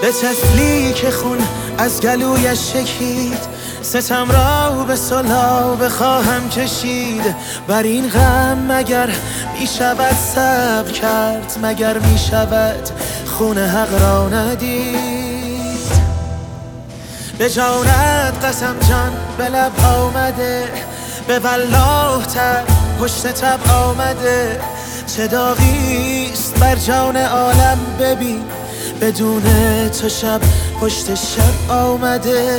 به طفلی که خون از گلویش شکید، ستم را به صلح بخواهم کشید. بر این غم مگر می شود صبر کرد؟ مگر می شود خون حق را ندید؟ به جانت قسم جان به لب آمده، به والله تب پشت تب آمده. چه داغیست بر جان عالم ببین، بدون تو شب پشت شب آمده.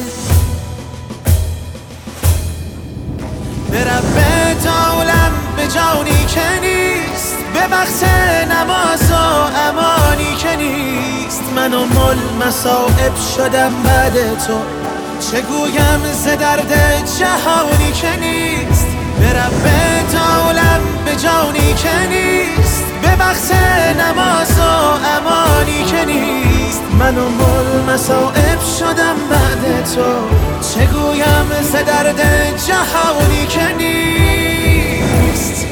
به رب عالم به جانی که نیست، به وقت نماز و امانی که نیست. من و مل مصائب شدم بعد تو، چه گویم ز درد جهانی که نیست. به رب عالم به جانی که نیست، به وقت نماز و امانی که نیست. من و مل مصائب شدم بعد تو، چه گویم ز درد جهانی که نیست.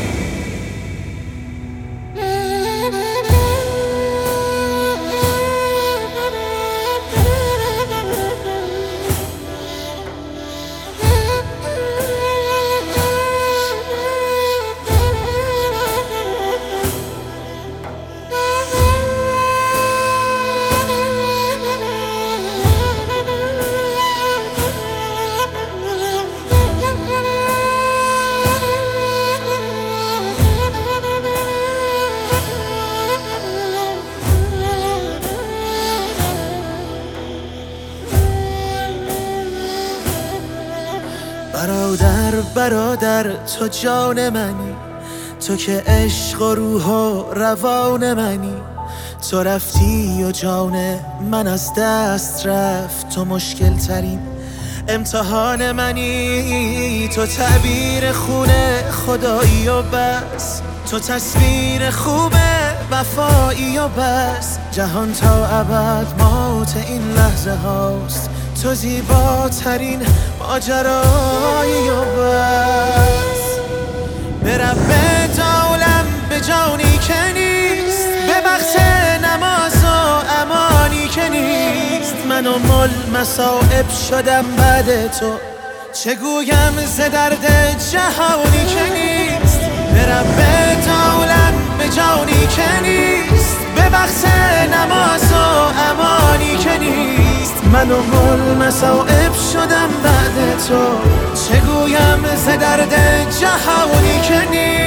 برادر تو جان منی، تو که عشق و روح و روان منی. تو رفتی و جان من از دست رفت، تو مشکل ترین امتحان منی. تو تعبیر خون خدایی و بس، تو تصویر خوب وفایی و بس. جهان تا ابد موت این لحظه هاست، تو زیباترین ماجرایی و بس. به رب عالم به جانی که نیست، به وقت نماز و امانی که نیست. من و مل مصائب شدم بعد تو، چه گویم ز درد جهانی که نیست. به رب عالم به جانی که نیست، به وقت نماز و امانی که نیست. من و مل مصائب شدم بعد تو، چه گویم ز درد جهانی که نیست.